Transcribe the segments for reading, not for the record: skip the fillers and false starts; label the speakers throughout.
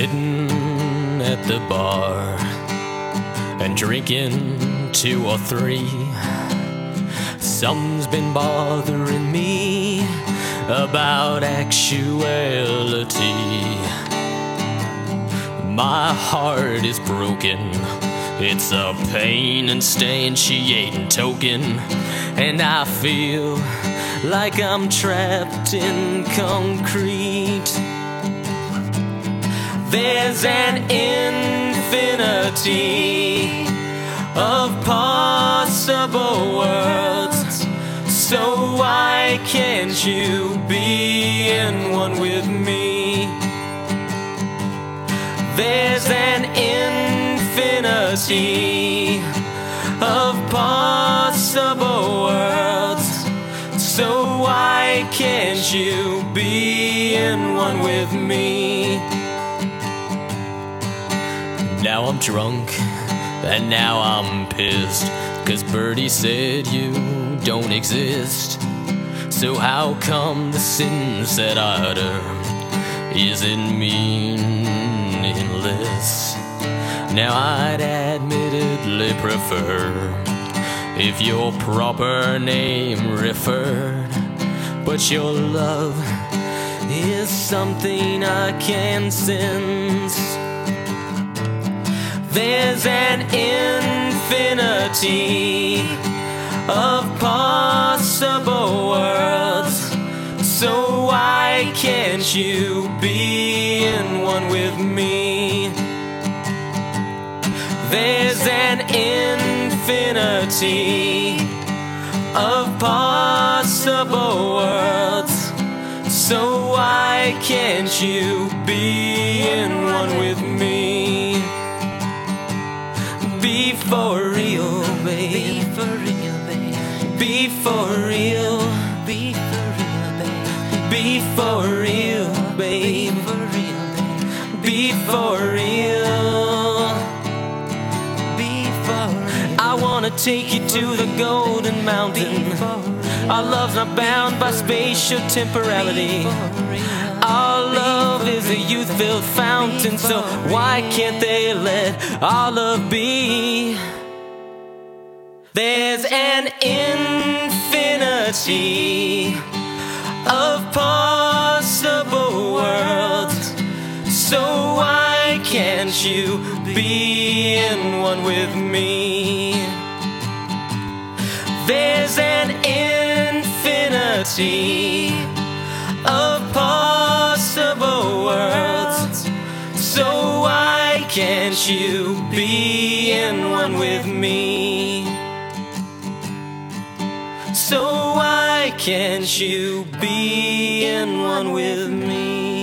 Speaker 1: sitting at the bar and drinking 2 or 3. Something's been bothering me about actuality. My heart is broken, it's a pain instantiating token, and I feel like I'm trapped in concrete. There's an infinity of possible worlds, so why can't you be in one with me? There's an infinity of possible worlds, so why can't you be in one with me? Now I'm drunk, and now I'm pissed, 'cause Birdie said you don't exist. So how come the sins that I utter isn't meaningless? Now I'd admittedly prefer if your proper name referred, but your love is something I can sense. There's an infinity of possible worlds, so why can't you be in one with me? There's an infinity of possible worlds, so why can't you be in one with me? Be for real, babe. Be for real, babe. Be for real. Be for real, babe. Be for real, babe. Be for real. Be for real. I wanna take you to the Golden Mountain. Our love's not bound by spatial temporality. Our love is a youth-filled fountain, so why can't they let our love be? There's an infinity of possible worlds, so why can't you be in one with me? There's an infinity of possible worlds, so why can't you be in one with me? So why can't you be in one with me?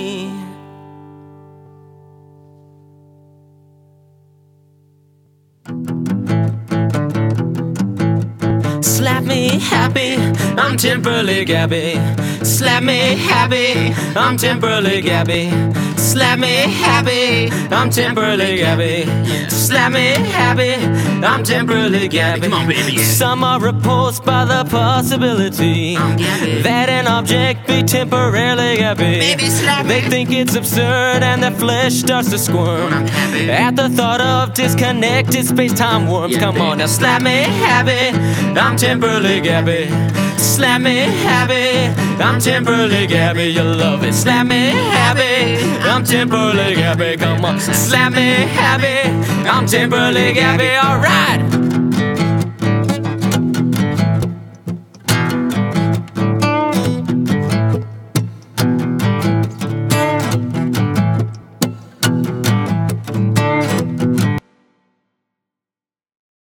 Speaker 1: Slap me happy, I'm temporarily Gabby. Slap me happy, I'm temporarily Gabby. Slap me happy, I'm temporarily Gabby. Slap me happy, I'm temporarily Gabby.
Speaker 2: Come on, baby.
Speaker 1: Some are repulsed by the possibility that an object be temporarily Gabby.
Speaker 2: Baby, slap me.
Speaker 1: They think it's absurd and their flesh starts to squirm at the thought of disconnected space-time worms. Come on now, slap me happy, I'm temporarily Gabby. Slap me happy, I'm temporarily Gabby. You love it. Slap me happy, I'm temporarily Gabby. Come on, slap me happy, I'm temporarily Gabby. Alright.